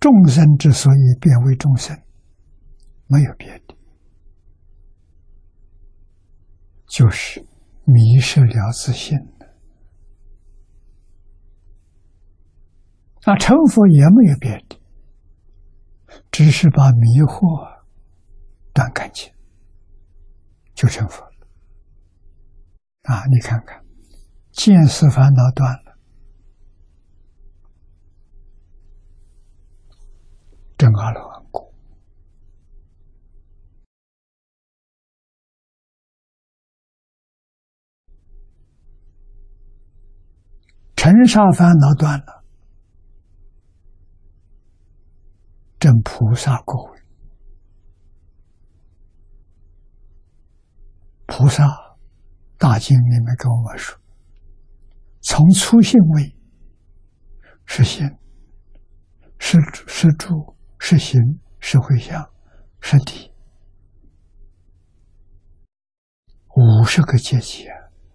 众生之所以变为众生，没有别的，就是迷失了自性了。成佛也没有别的，只是把迷惑断干净，就成佛了。你看看，见思烦恼断了，证阿罗汉果；尘沙烦恼断了，证菩萨果位。菩萨大经里面跟我们说，从初性位是心，是住，是行，是回向，是地，50个阶级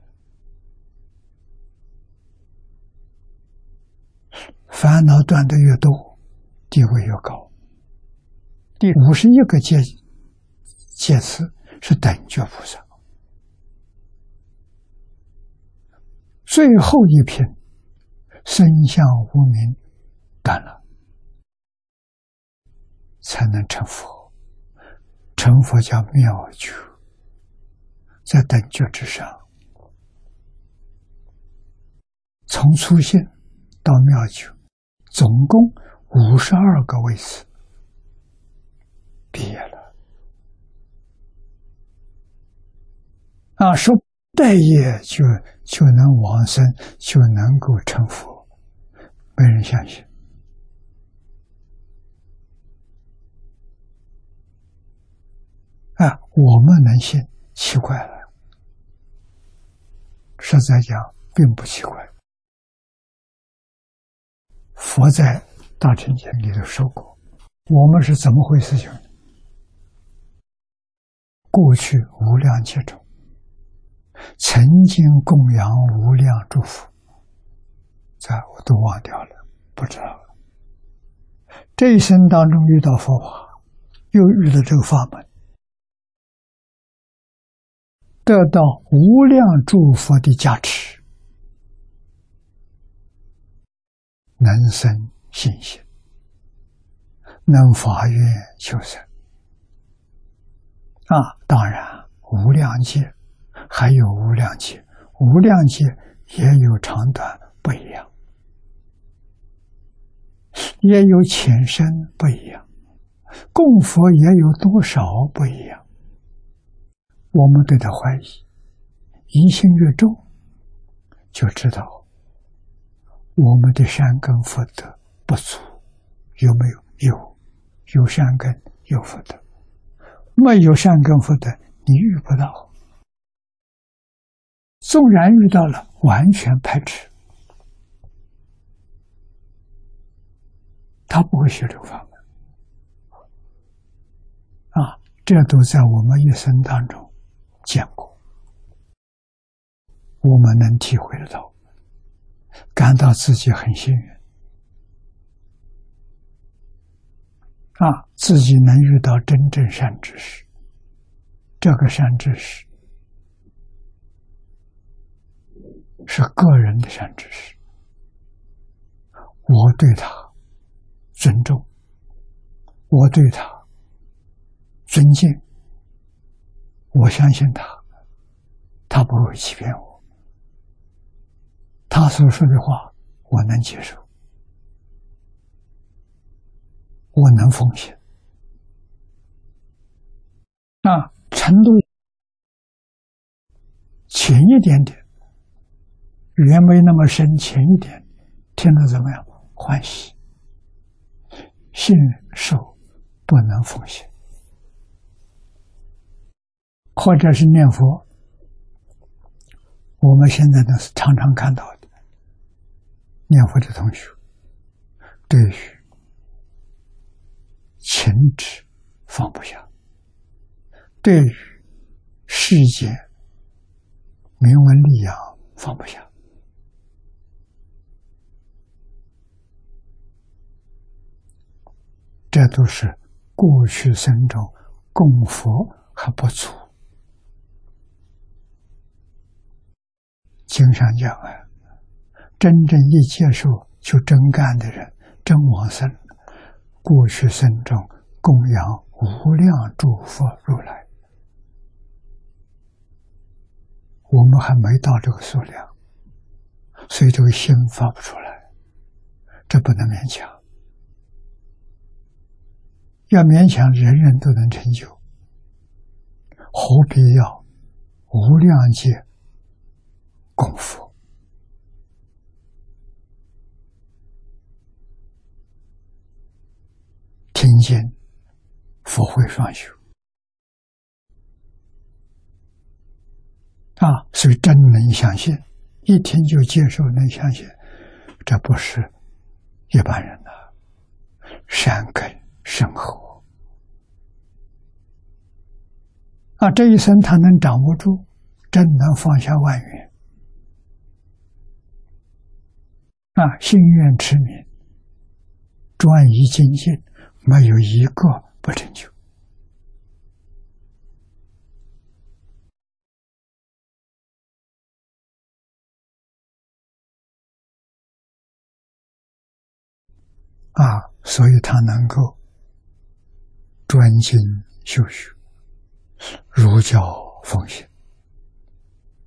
烦恼断得越多，地位越高。第51个阶次是等觉菩萨，最后一品身相无明断了，才能成佛。成佛叫妙觉，在等觉之上，从初性到妙觉，总共52个位次，毕业了。说待业就能往生，就能够成佛，没人相信。我们能信，奇怪了。实在讲，并不奇怪。佛在大乘经里头说过，我们是怎么回事情？过去无量劫中，曾经供养无量诸佛，我都忘掉了，不知道了。这一生当中遇到佛法，又遇到这个法门，得到无量诸佛的加持，能生信心，能发愿求生。当然无量劫还有无量劫，无量劫也有长短不一样，也有浅深不一样，供佛也有多少不一样。我们对他怀疑，疑心越重，就知道我们的善根福德不足。有没有？有善根有福德，没有善根福德你遇不到。纵然遇到了，完全排斥，他不会学这个法门。这都在我们一生当中见过，我们能体会得到，感到自己很幸运。自己能遇到真正善知识，这个善知识是个人的善知识，我对他尊重，我对他尊敬，我相信他不会欺骗我，他所说的话我能接受，我能奉献。程度浅一点点，语言没那么深，浅一点，听得怎么样？欢喜。信受不能奉献，或者是念佛，我们现在呢是常常看到的，念佛的同学对于情执放不下，对于世界名闻利养放不下， 这都是过去生中供佛还不足。经上讲啊，真正一接受就真干的人，真往生，过去生中供养无量诸佛如来，我们还没到这个数量，所以这个心发不出来，这不能勉强。要勉强，人人都能成就，何必要无量劫供佛？听经佛会双修啊，所以真能相信，一听就接受，能相信，这不是一般人的善根深厚啊！这一生他能掌握住，真能放下万缘啊！心愿持名，专一精进，没有一个不成就啊！所以他能够专精修学，如教奉行。